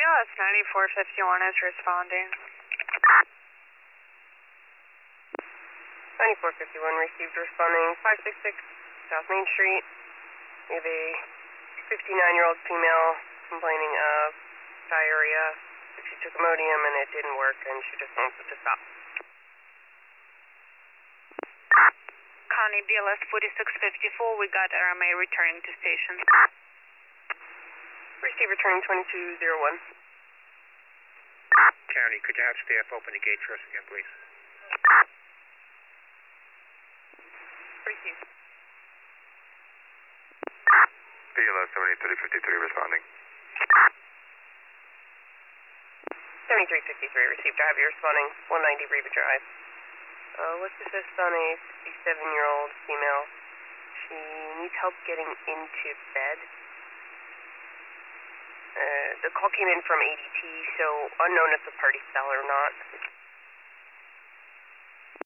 BLS 9451 is responding. 9451 received, responding 566 South Main Street. We have a 59-year-old female complaining of diarrhea. She took Imodium and it didn't work and she just wants it to stop. Connie, BLS 4654, we got RMA returning to station. Receive returning 2201. County, could you have staff open the gate for us again, please? Receive. BLS 7353 responding. 7353 received. I have you responding 190 Reba Drive. Let's assist on a 57-year-old female. She needs help getting into bed. The call came in from ADT, so unknown if the party fell or not.